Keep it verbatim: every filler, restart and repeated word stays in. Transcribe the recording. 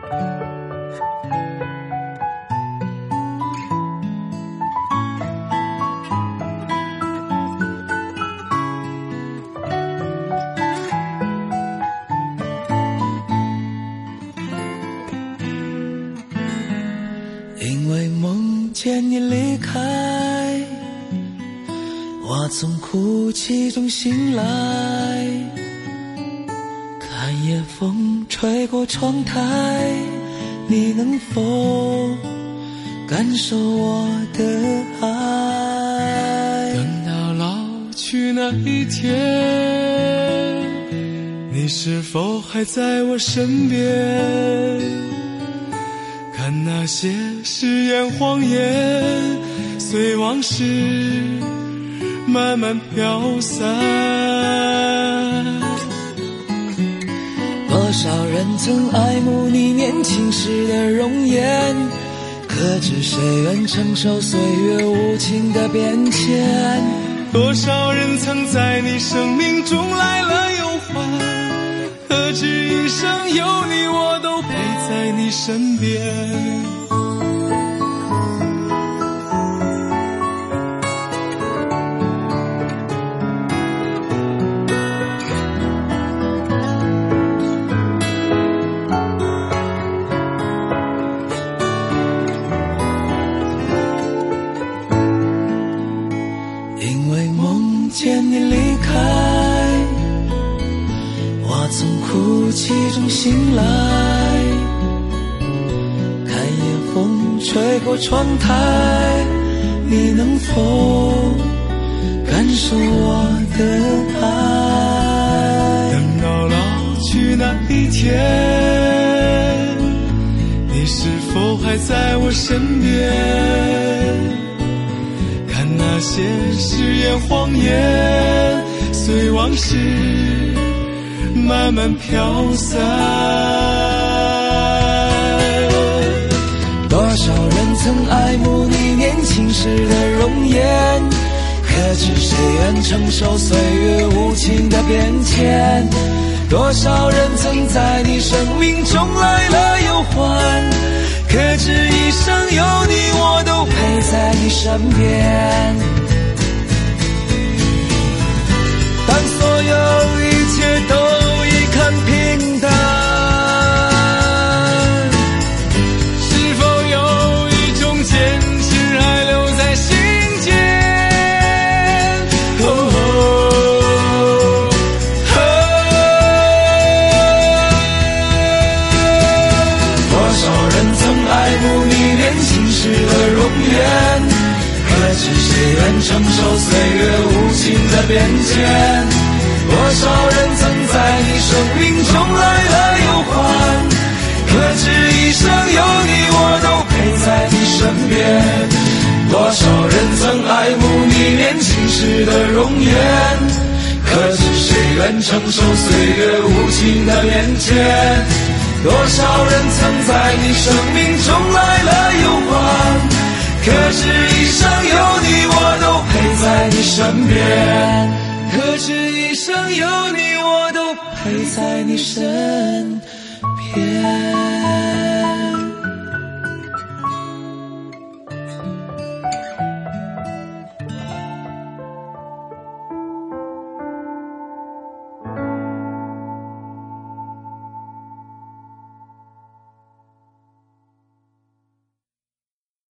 因为梦见你离开，我从哭泣中醒来，看夜风吹过窗台，你能否感受我的爱？ 等到老去那一天，你是否还在我身边？看那些誓言谎言，随往事慢慢飘散。 多少人曾爱慕你年轻时的容颜，可知谁愿承受岁月无情的变迁？ 多少人曾在你生命中来了又还，可知一生有你我都陪在你身边。 因为梦见你离开，我从哭泣中醒来，看夜风吹过窗台，你能否感受我的爱？ 等到老去那一天，你是否还在我身边？看那些誓言谎言，随往事慢慢飘散。 多少人曾爱慕你年轻时的容颜，可知谁愿承受岁月无情的变迁？多少人曾在你生命中来了又还，可知一生有你我都陪在你身边。当所有一切都已看平淡， 是否有一种坚持还留在心间？哦哦哦，多少人曾爱慕你年轻时的容颜，可知谁愿承受岁月无情的变迁？多少人曾在你生命中来了又还，可知一生有你我都陪在你身边。多少人曾爱慕你年轻时的容颜，可知谁愿承受岁月无情的变迁？多少人曾在你生命中来了又还，可知一生有你我都陪在你身边。可知一生有你我都陪在你身边。